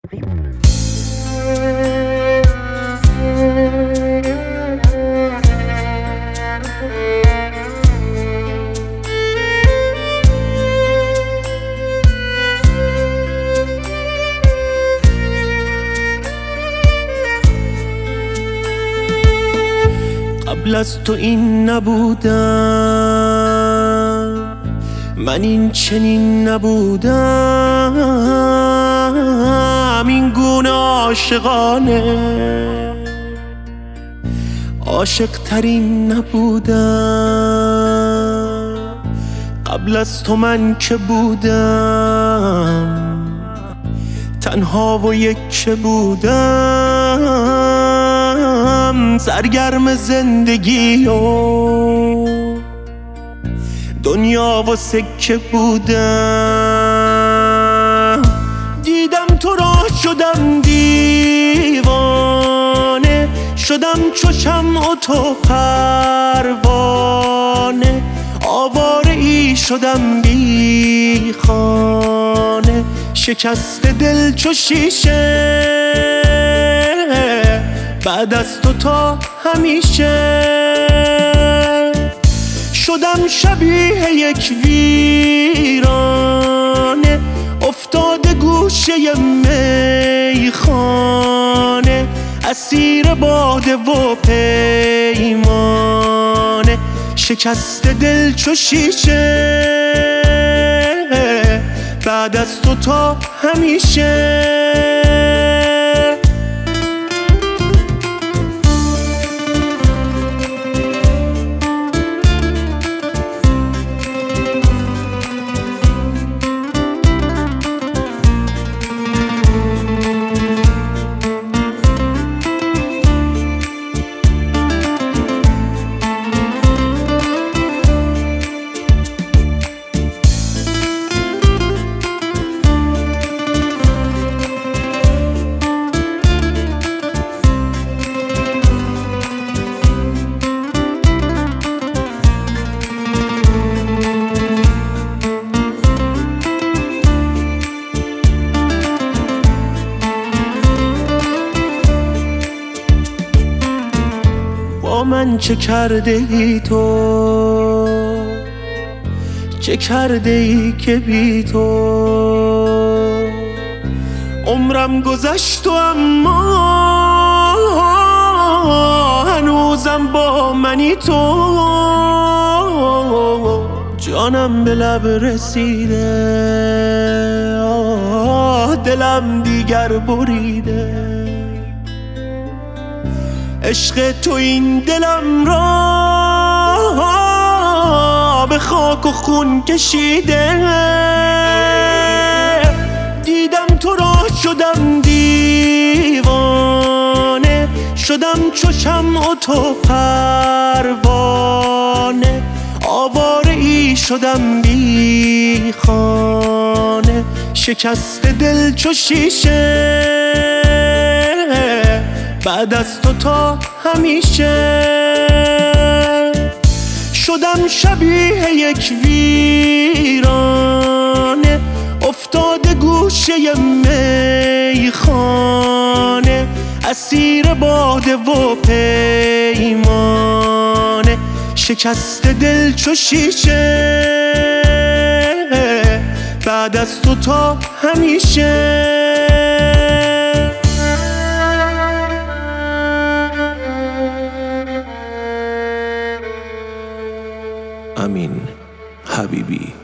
قبل از تو این نبودم، من این چنین نبودم، این گونه عاشقانه عاشق ترین نبودم. قبل از تو من که بودم، تنها و یک بودم، سرگرم زندگی و دنیا و سکه بودم. دیدم تو را شدم دیوانه، شدم چو شمع و تو پروانه، آواره ای شدم بی خانه، شکست دل چو شیشه، بعد از تو تا همیشه. شدم شبیه یک ویرانه، افتاده گوشه میخانه، اسیر باده و پیمانه، شکست دل چو شیشه، بعد از تو تا همیشه. با من چه کرده ای تو، چه کرده ای که بی تو عمرم گذشت و اما هنوزم با منی تو. جانم به لب رسیده، دلم دیگر بریده، عشق تو این دلم را به خاک و خون کشیده. دیدم تو را شدم دیوانه، شدم چو شمع و تو پروانه، آواره ای شدم بی خانه، شکست دل چو شیشه، بعد از تو تا همیشه. شدم شبیه یک ویرانه، افتاده گوشه میخانه، اسیر باده و پیمانه، شکست دل چو شیشه، بعد از تو تا همیشه. امین حبیبی.